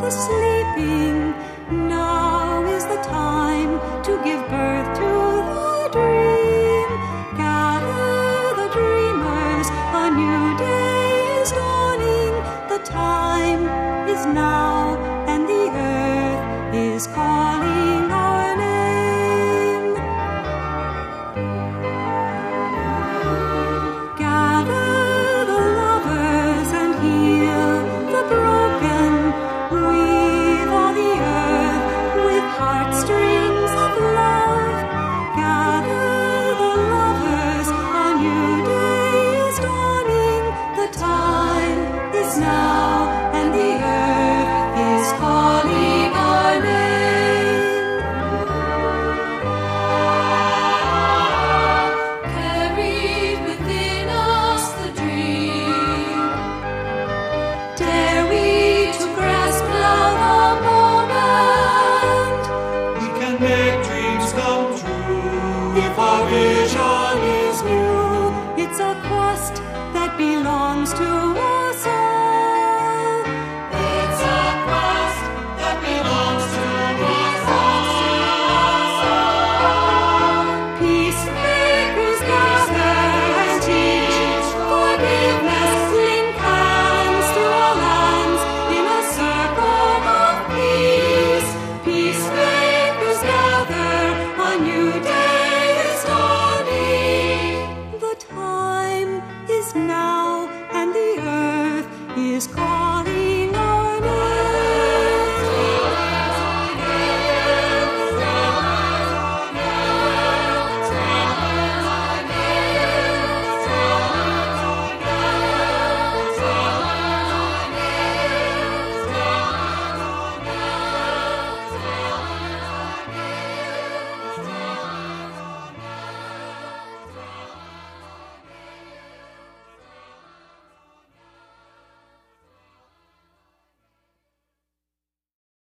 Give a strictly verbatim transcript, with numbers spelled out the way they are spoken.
was sleeping. Now is the time to give birth to the dream. Gather the dreamers, a new day is dawning. The time is now, and the earth is calling our name. Gather the lovers and heal the broken. Weave all the earth with heartstrings of love. Gather the lovers, a new day is dawning. The time is now, and the earth is calling our name. Carried within us the dream. Dare we to grasp now the moment? We can make dreams come true If our vision is new, it's a quest that belongs to us all. It's a quest that belongs to us all. Peacemakers gather and teach forgiveness. Link hands through all lands in a circle of peace. Peacemakers gather, a new day is dawning. The time is now, and the earth is calling.